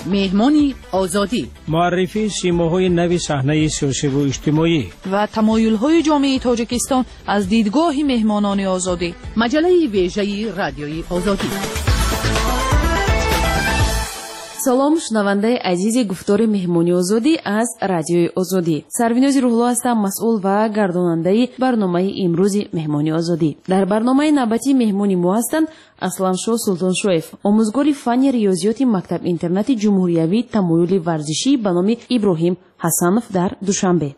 مهمانی آزادی، معرفی سیماهای نوی صحنه سیاسی و اجتماعی و تمایل‌های جامعه تاجیکستان از دیدگاه مهمانان آزادی. مجله ویژه رادیوی آزادی. سلام شنونده عزیز گفتار مهمانی آزادی از رادیوی آزادی. سرویناز روح‌الله هستم، مسئول و گرداننده برنامه امروز مهمانی آزادی. در برنامه نوبتی مهمانی ما هستند اسلامشاه سلطانشویف، آموزگار فن ریاضیات مکتب اینترنت جمهوریوی تمایل ورزشی به نام ابراهیم حسنов در دوشنبه.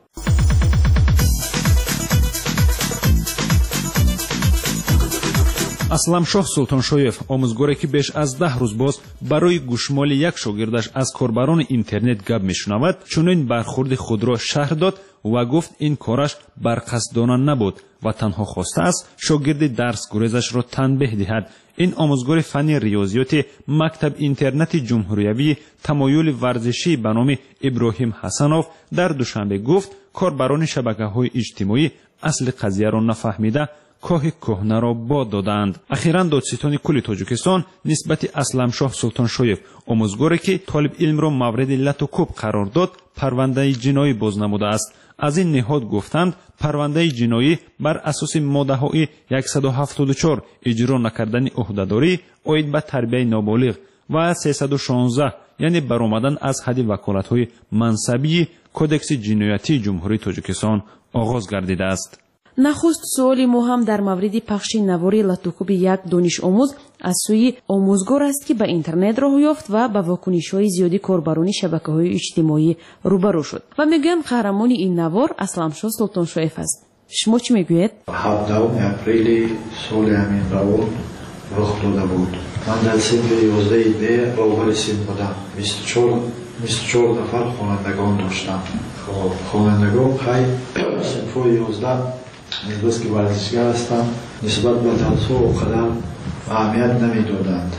اسلامشاه سلطانشویف آموزگاری که بیش از 10 روز باز برای گوشمال یک شاگردش از کاربران اینترنت گپ میشنود چنین برخورد خود را شرح داد و گفت این کارش برقصدانه نبود و تنها خواسته است شاگرد درس گریزش را تنبیه دهد. این آموزگار فن ریاضیات مکتب اینترنت جمهوریوی تمایل ورزشی به نام ابراهیم حسنов در دوشنبه گفت کاربران شبکه‌های اجتماعی اصل قضیه را نفهمیده کاه کهنه را باد دادند. اخیراً دادستان کل تاجیکستان نسبت اسلامشاه سلطانشویف آموزگاری که طالب علم را مورد لط و کوب قرار داد پرونده جنایی باز نموده است. از این نهاد گفتند پرونده جنایی بر اساس ماده‌های 174 اجرا نکردن عهدهداری اید به تربیت نابالغ و 316 یعنی برآمدن از حد وکالت‌های منصبی کدکس جنایتی جمهوری تاجیکستان آغاز گردیده است. نخست سوالی ما هم در مورد پخش نواری لطوکوب یک دانش آموز از سوی آموزگار است که به اینترنت راه یافت و به واکنش‌های زیادی کاربران شبکه‌های اجتماعی روبرو شد و میگن قهرمان این نوار اسلامشاه سلطانشویف است. شما چی میگویید؟ 17 اپریل سال همین روان رخ داده بود. من در صنف 11 B راهبر صنف بودم. 24 نفر خوانندگان داشتم. خوانندگان های صنف 11 امروز که ورزشگر هستم نسبت به درس و قدر اهمیت نمیدادند.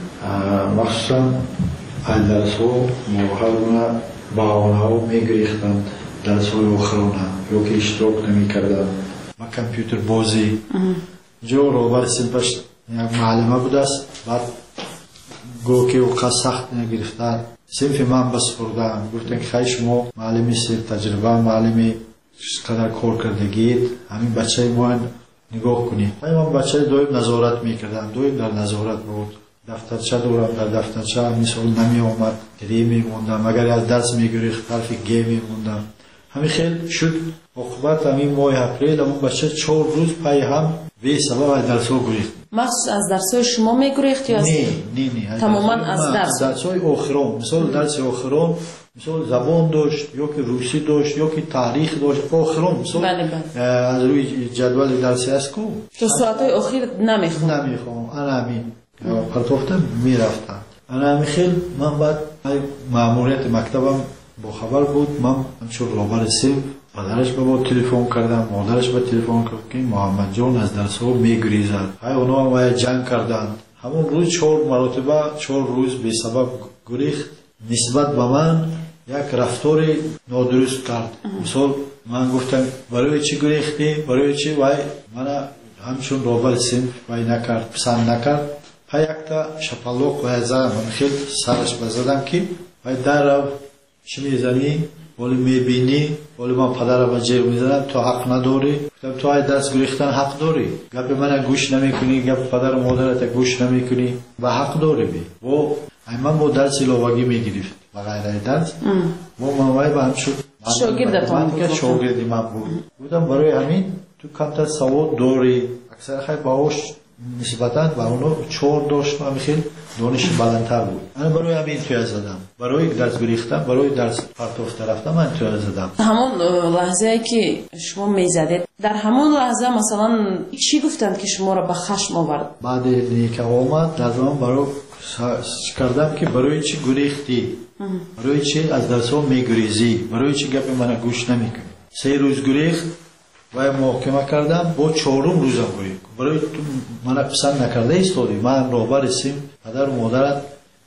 مخصوصا درس ها موقعا بهانه ها میگریختند، درس های آخرانه یا که اشتراک نمیکردند. ما کامپیوتر بازی جو راهبر صنفش یک معلمه بود است، بعد گو که اوقات سخت نگرفتند صنف من بسپردم. گفتن که خیلی شما معلمی صنف تجربه معلمی قدر کار کردگید همین بچه ما نگاه کنید. من بچه دویم نظارت میکردم، دویم در نظارت بود. دفترچه دورم، در دفترچه مثال نمی آمد گری میموندم، اگر از درس میگریخت حرف گی میموندم. همین خیلی شد عقوبت همین ماه اپریل همون بچه 4 روز پای هم به سبب از درس ها گریخت. مخصوص از درس های شما میگریخت یا از نه تماما از درس های آخران؟ مثال درس آخران مثال زبان داشت یا که روسی داشت یا که تاریخ داشت آخران مثال از روی جدول درسی است کو تو ساعتهای اخیر نمیخوام انا همین پرتوفتم میرفتم. انا همین خیلی من بعد ماموریت مکتبم با خبر بود. من همچون راهبر صنف پدرش به با تلفن کردم، مادرش به تلفن کرد که محمد جان از درس ها میگریزد. اونا هم جنگ کردند. همون روز 4 مرتبه 4 روز به سبب گریخت. نسبت به من یک رفتار نادرست کرد. مثال من گفتم برای چی گریختی؟ برای چی؟ وای من همچون راهبر صنف وای نکرد، پسند نکرد. یک تا شپلوق وای زدم. من خیلی سرش بزدم که وای در چی میزنی؟ ولی میبینی ولی من پدرم به جیب میزنم تو حق نداری. گفتم تو های دست گریختن حق داری، گپ من گوش نمیکنی، گپ پدر و مادرت گوش نمیکنی و حق داری بی. و من با درس علاوگی میگرفت و غیره درس و من به هم شد شاگردی من بود. بودم برای همین تو کمتر سواد داری. اکثر خیلی باوش نسبتاً و اونو 4 داشت و همین خیلی دانش بلندتر بود. من برای همین توی زدم، برای درس گریختم، برای درس پرتوفته رفتم من توی زدم. همون لحظه که شما میزدید در همون لحظه مثلا چی گفتند که شما را به خشم آورد؟ بعد نیکه آمد در زمان برای کردم که برای چی گریختی؟ برای چی از درس ها میگریزی؟ برای چی گپ من گوش نمیکنی؟ 3 روز گریخت و محاکمه کردم با 4م روزم گریخت. برای تو من پسند نکرده ایستادی. من راهبر صنف پدر و مادرت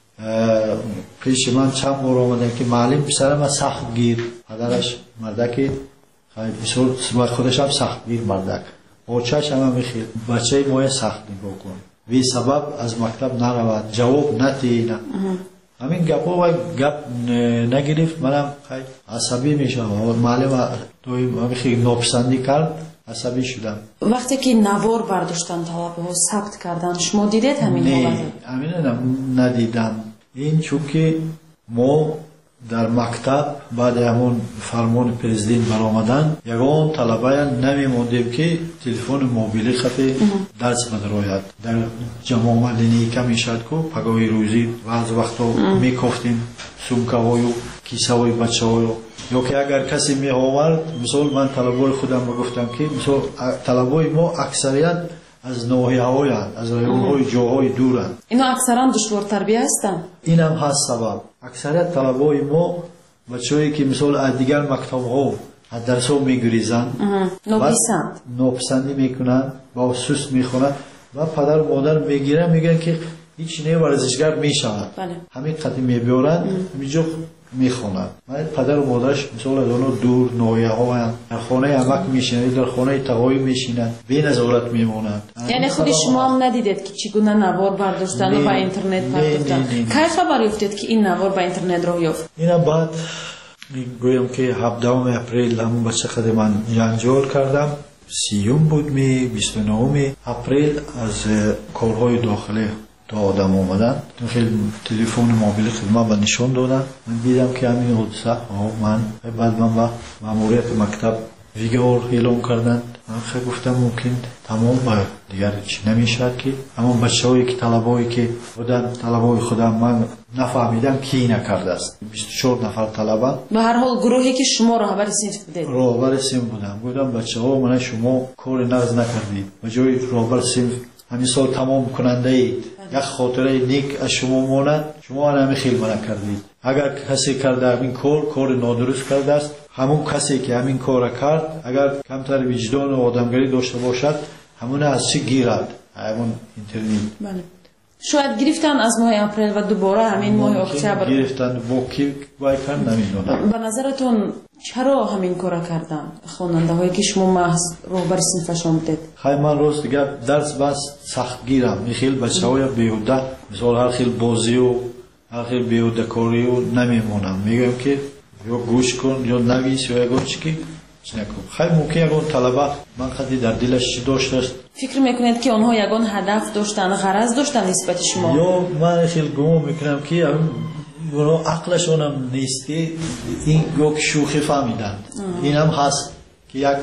پیش من چند بار آمدن که معلم پسرم سخت گیر، پدرش مردکی خیلی خودش هم سخت گیر مردک آچهش هم میخید بچه مای سخت نگاه کن وی سبب از مکتب نرود جواب نتی نه همین گپا و گپ نگرفت منم خیلی عصبی میشم و معلم دوی خیلی ناپسندی کرد عصبی شدم. وقتی که نوار برداشتن طلبه ها ثبت کردن شما دیدید همین حالت؟ نه همین ندیدم. این چون که ما در مکتب بعد همون فرمان پرزیدنت برآمدن یگان طلبه نمیموندیم که تلفن موبیلی خطی درس بدروید در جمع آمدنی کمی شد که پگاهی روزی بعض وقتا میکفتیم سومکه های و کیسه های بچه های یا که اگر کسی می آورد مثال من طلبه خودم گفتم که مثال طلبه ما اکثریت از نواحی هایند از رایون های جاهای دورند. اینا اکثرا دشوار تربیه هستند. این هم هست سبب. اکثریت طلبه ما بچه‌ای که مثال از دیگر مکتب ها از درس ها میگریزند ناپسندی میکنند با سوست میخونند و پدر و مادر میگیرن میگن که هیچ نه ورزشگر میشود. همین قضیه میبیارن میجا میخونند. پدر و مادرش مثال از اونو دور نوعیه ها هم در خانه عمک میشینند در خانه تقایی میشینند بی نظارت میمونند. یعنی خود شما هم ندیدید که چگونه نوار برداشتن و با اینترنت پرداختن؟ کی خبر یافتید که این نوار با اینترنت راه یافت؟ اینا بعد میگویم که 17 اپریل همون بچه خود من جنجال کردم 30 بود 29 اپریل از کارهای داخلی تا آدم آمدن خیلی تلفن موبیل خدمت به نشان دادن. من دیدم که همین حادثه من بعد من با ماموریت مکتب ویگار اعلام کردن. من خیلی گفتم ممکن تمام دیگر چی نمیشد که همون بچه‌هایی که طلبه‌ای که بودن طلبه‌های خودم من نفهمیدم کی نکرده است. 24 نفر طلبه به هر حال گروهی که شما راهبر صنف بودید. راهبر صنف بودم. گفتم بچه‌ها من شما کار نقض نکردید. به جای راهبر صنف همین سال تمام کننده اید. یک خاطره نیک از شما ماند شما همین خیلی منع کردید. اگر کسی کرده همین کار نادرست کرده است همون کسی که همین کار کرد اگر کمتر وجدان و آدمگری داشته باشد همون از چی گیرد همون اینترنت. شاید گرفتن از ماه اپریل و دوباره همین ماه اکتبر گرفتن با کی وای کردن نمیدونم. به نظرتون چرا همین کارا کردن خواننده هایی که شما محض راهبر صنفشون بودید؟ خیلی من روز دیگه درس بس سخت گیرم خیلی بچه‌های بیهوده مثلا هر خیلی بازی و هر خیلی بیهوده کاری و نمیمونم میگم که یا گوش کن یا نویس یا یگان چی نکن. خیلی ممکن یگان طلبه من خیلی در دلش داشته است. فکر میکنید که آنها یگان هدف داشتن غرض داشتن نسبت شما؟ یا من خیلی گمان میکنم که اونا عقلشون هم نیستی این یک شوخی فهمیدند. این هم هست که یک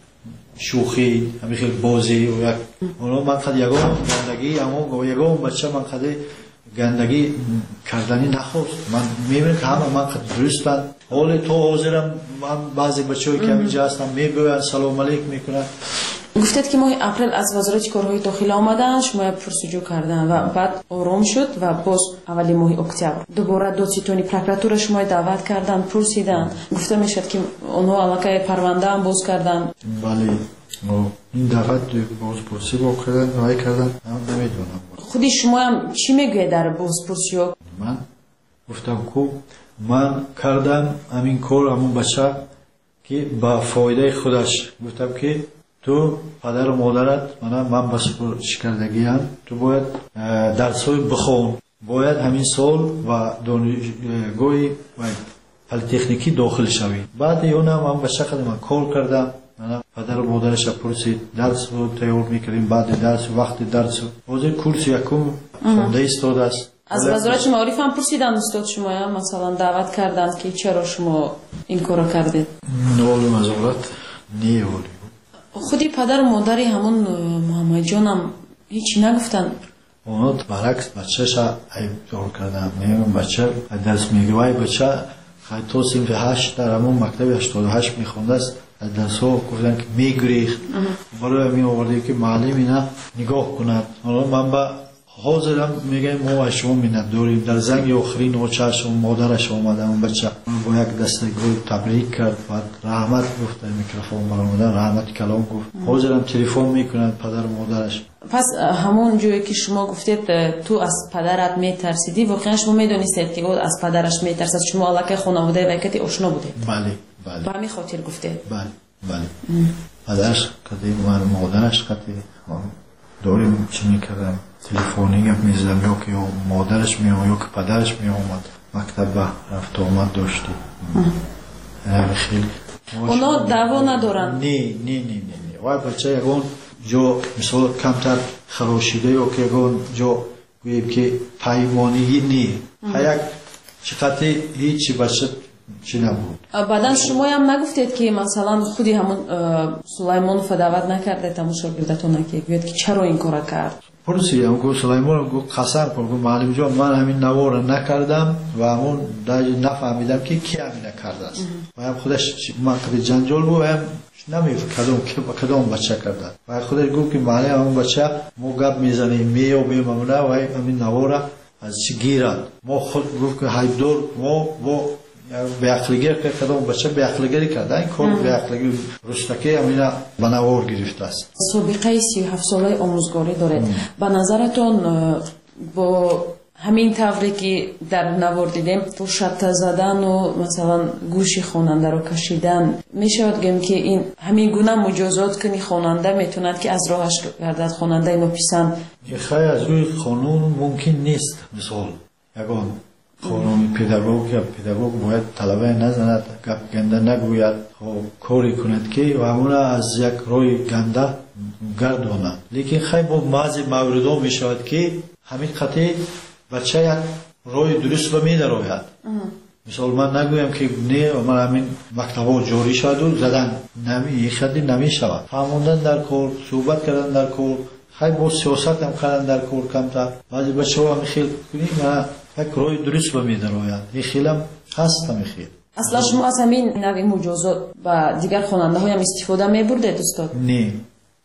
شوخی همین خیلی بازی و یک اونا من خیلی یگان گندگی اما یگان بچه من خیلی گندگی کردنی نخواست. من میبینم که همه من خیلی درستن حال تو حاضرم من بعضی بچه‌ای که اینجا هستن میگوین سلام علیک میکنن. گفتید که ماه اپریل از وزارت کارهای داخلی آمدن شما پرسجو کردن و بعد آرام شد و باز اولی ماه اکتبر دوباره دادستانی پروکراتور شما دعوت کردن پرسیدن گفته میشد که اونها علاقه پرونده هم باز کردن. بله این دعوت بازپرسی کردن رای کردن من نمیدونم. خودی شما هم چی میگوید در بازپرسی؟ من گفتم که من کردم همین کار همون بچه که با فایده خودش گفتم که تو پدر و مادرت من بس شکردگی هم تو باید درس های بخون باید همین سال و دانشگاه و پلیتکنیکی داخل شوی. بعد یون هم بچه خود من کار کردم پدر و مادرش پرسید درس رو تیار میکردیم بعد درس وقت درس حاضر کورس یکم خونده ایستاده است. از وزارت معارف هم پرسیدن استاد شما مثلا دعوت کردند که چرا شما این کارو کردید؟ نوال وزارت نیولی خودی پدر و مادری همون محمد جان هم هیچی نگفتن؟ اونا برعکس بچه‌ش عیب دار کردن. میگم بچه درس میگوی بچه خیلی تو صنف 8 در همون مکتب 88 میخونده است از درس ها گفتن که میگریخت برای می آورده که معلم اینا نگاه کند. حالا من با حاضرم میگم ما شما میند داریم در زنگ آخرین نوچه‌ش مادرش آمده اون بچه با یک دسته گل تبریک کرد و رحمت گفت میکروفون برآمدن رحمت کلام گفت حاضرم تلفن میکنند پدر و مادرش. پس همون جوری که شما گفتید تو از پدرت میترسیدی واقعا شما میدونستید که او از پدرش میترسد شما علاقه خانواده و کتی آشنا بودید؟ بله بله. به همین خاطر گفتید؟ بله بله. پدرش کتی من مادرش کتی داریم چی میکردم تلفنی گپ میزدم، یا که مادرش میام یا که پدرش میامد مکتب رفت آمد داشتیم. خیلی اونا دعوا ندارن؟ نه وای بچه یگون جو مثلا کمتر خراشیده یا که یگون جو گوییم که پیمانگی نه یک چقدر هیچی بچه چی نبود. بعدن شما هم نگفتید که مثلا خودی همون سلیمانوف دعوت نکرده همون شاگردتون که گوید که چرا این کار کرد؟ پرسیدم گفت سلیمان گفت قسم کن گفت معلم جان من همین نوار نکردم و همون نفهمیدم که کی همین کرده است و هم خودش منطقه جنجال بود و هم نمیفهم کدام بچه کرده و خودش گفت که معلم همون بچه ما گپ میزنیم میابیم همونه و همین نوار از چی گیرد ما خود گفت که حیبدار ما به عقلگر که کدام بچه به عقلگری کرده این کار به عقلگری رشتکی همینا به نوار گرفته است. سابقه 37 ساله آموزگاری دارید. به نظرتون با همین طوری که در نوار دیدیم تو شط زدن و مثلا گوش خواننده رو کشیدن میشود گیم که این همین گونه مجازات کنی خواننده میتوند که از راهش گردد خواننده اینو پسند؟ خیلی از روی قانون ممکن نیست. مثال یگان قانون پداگوگ باید طلبه نزند گپ گنده نگوید کاری کند که و همون از یک روی گنده گرداند. لیکن خیلی با بعضی موردها می شود که همین قطعی بچه یک روی درست به می دراید. مثال من نگویم که نه من همین مکتبا جاری شد و زدن خیلی نمی شود. فهموندن در کار، صحبت کردن در کار، خیلی با سیاست هم کردن در کار کمتر. بعضی بچه ها همی خیلی کنیم یک روی درست به می دراید. این خیلی هم هست همی خیلی. اصلا شما از همین نوع مجازات و دیگر خواننده های هم استفاده می برده استاد؟ نه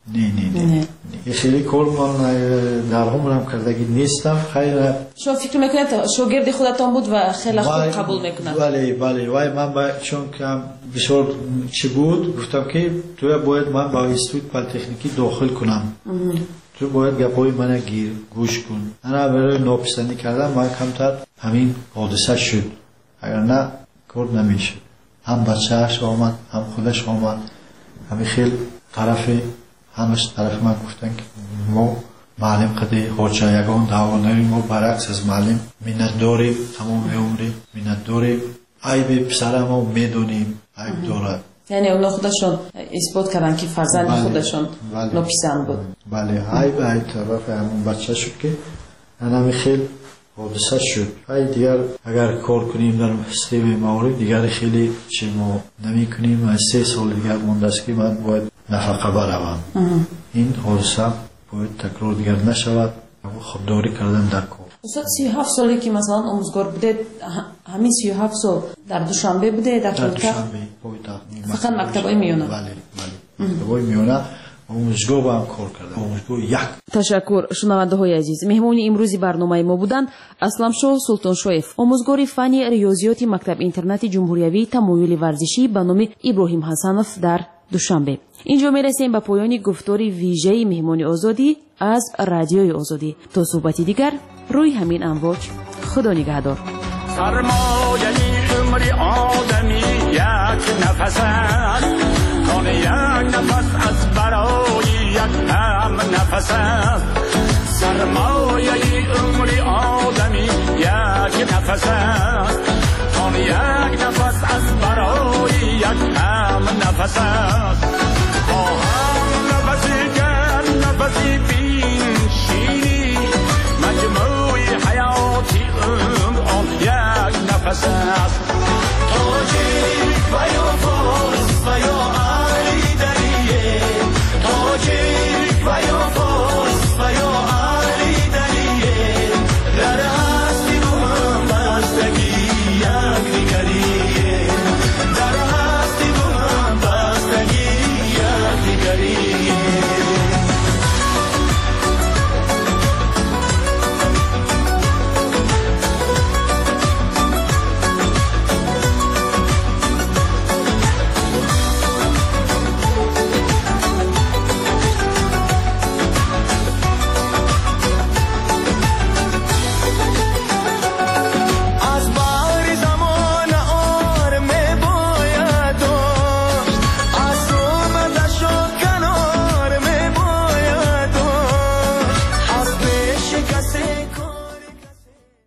خیلی کار من در همون هم کردگی نیستم. خیلی شما فکر میکنید شاگرد خودتان بود و خیلی خوب قبول میکنند؟ بله وای من چون که بسیار چی بود گفتم که تو باید من با اینستیتوت پلی‌تکنیکی داخل کنم، تو باید گپای من گوش کن. انا برای ناپسندی کردم من کمتر همین حادثه شد، اگر نه کار نمیشد. هم بچه‌اش آمد هم خودش آمد، همین خیلی همش طرف من گفتن که ما معلم قدی خورچه یگان دعوا نریم، ما برعکس از معلم منت داریم، تمام عمری منت داریم، عیب پسر ما میدونیم عیب دارد. یعنی اونا خودشون اثبات کردن که فرزند خودشون ناپسند بود. بله عیب طرف همون بچه شد که همین خیلی حادثه شد. دیگر اگر کار کنیم در سیستم ماوری دیگر خیلی چه ما نمی کنیم. 3 سال دیگر مونده است که من باید نفقه بروم. این حادثه باید تکرار دیگر نشود. خودداری کردن در کار. استاد 37 سالی که مثلا آموزگار بوده، همین 37 سال در دوشنبه بوده؟ در پایتخت فقط مکتبای میونه؟ بله مکتبای میونه آموزگار با هم کار کردم. آموزگار یک. تشکر. شنونده های عزیز، مهمون امروزی برنامه ما بودند اسلامشاه سلطانشویف، آموزگار فن ریاضیات مکتب اینترنت جمهوریوی تمایل ورزشی به نام ابراهیم حسنوف در دوشنبه. اینجا میرسیم به پایان گفتار ویژه مهمان آزادی از رادیوی آزادی. تا صحبتی دیگر روی همین امواج، خدا نگهدار. سرمایه عمر آدمی یک نفس است، کان یک نفس از برای یک هم نفس است. سرمایه عمر آدمی یک نفس است، کان یک نفس از برای یک هم نفس است.